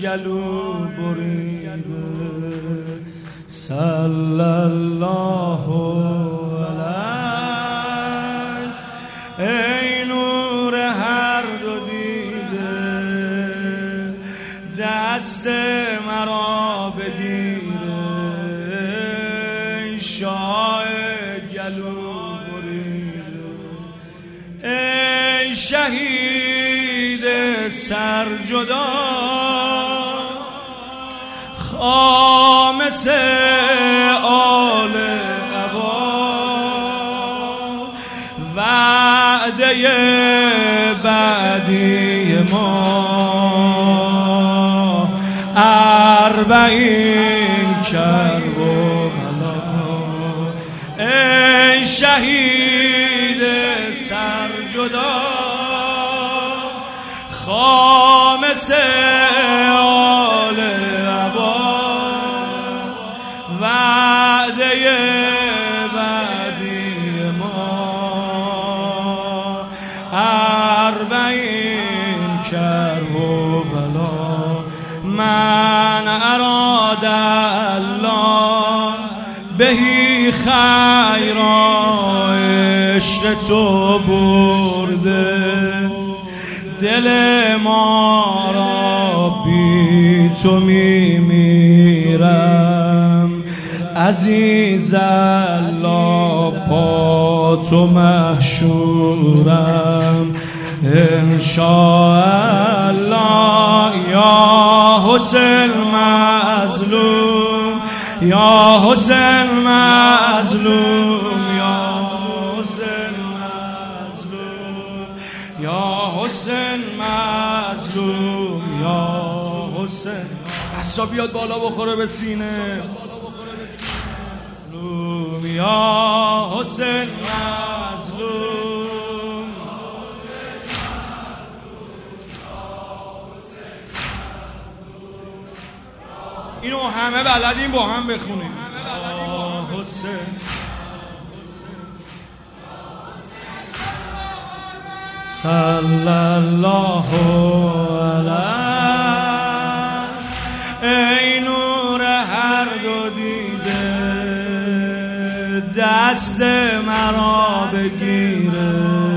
گلو بریده صلی الله علیه ای نور هر دو دیده دست مرا بگیره ای شاه گلو بریده ای شهید سرجدا خامس آل عبا وعده بعدی ما 40 کرب و بلا ای شهید سرجدا خامس آل عبا وعده بعدی ما 40 کرب و بلا من اراد الله بهی خیرا عشق تو برده دل ما را بی تو میمیرم عزیز الله با تو محشورم انشاءالله یا حسین مظلوم یا حسین مظلوم یا حسین مظلوم یا حسین مظلوم یا حسین دستا بیاد بالا بخوره به سینه یا حسین مظلوم اینو همه بلدیم با هم بخونیم یا حسین صلی الله علیه ای نور هر دو دیده دست مرا بگیره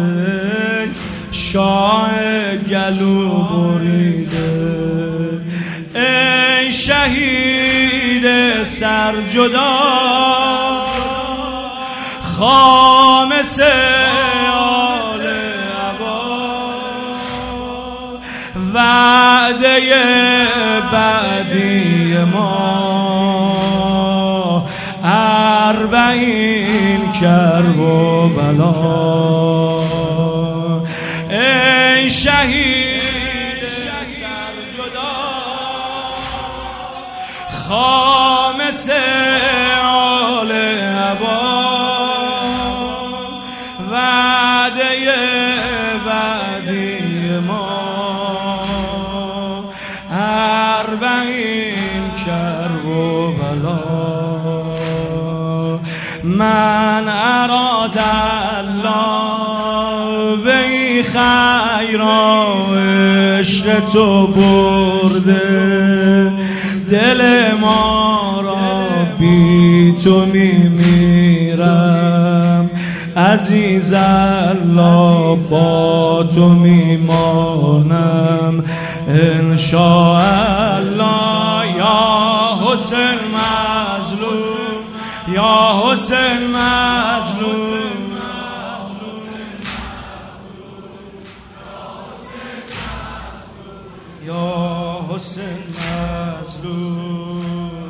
شاه گلو بریده ای شهید سرجدا خامس آل عبا وعده بعدی ما 40 کرب و بلا ای شهید سرجدا خامس آل عبا وعده بعدی ما 40 کرب و بلا من اراد الله بی خیرا عشق تو برده دل ما را بی تو میمیرم عزیز الله با تو میمانم انشاءالله یا حسین مظلوم یا حسین مظلوم یا حسین مظلوم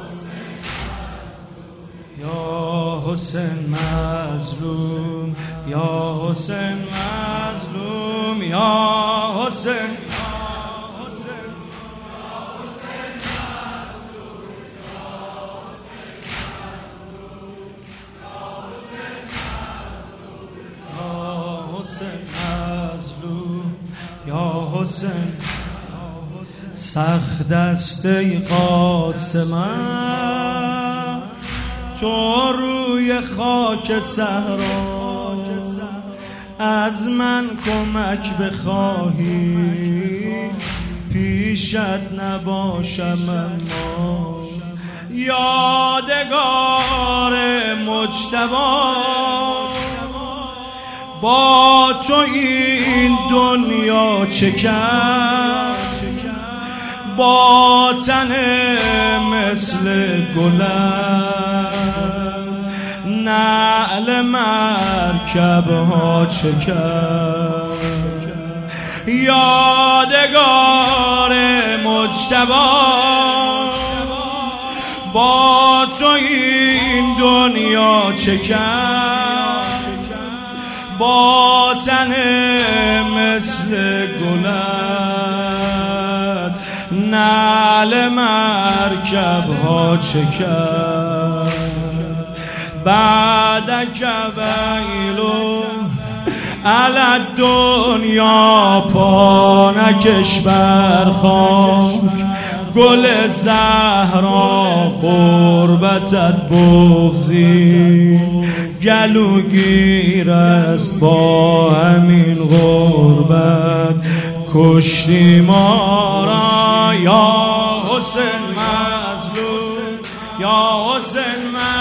یا حسین مظلوم یا حسین مظلوم یا حسین یا حسین سخت است ای قاسمم تو روی خاک صحرا از من کمک بخواهی پیشت نباشم اما یادگار مجتبی. با تو این دنیا چه کرد، با تن مثل گلم نعل مرکب ها چه کرد. یادگار مجتبی، با تو این دنیا چه کرد، با تن مثل گلت نعل مرکب ها چه کرد. بعدک ویلو علی الدنیا، پا نکش بر خاک گل زهرا، غربتت بغضی گلوگیر است. با همین غربت کشتی ما را یا حسین مظلوم، یا حسین مظلوم.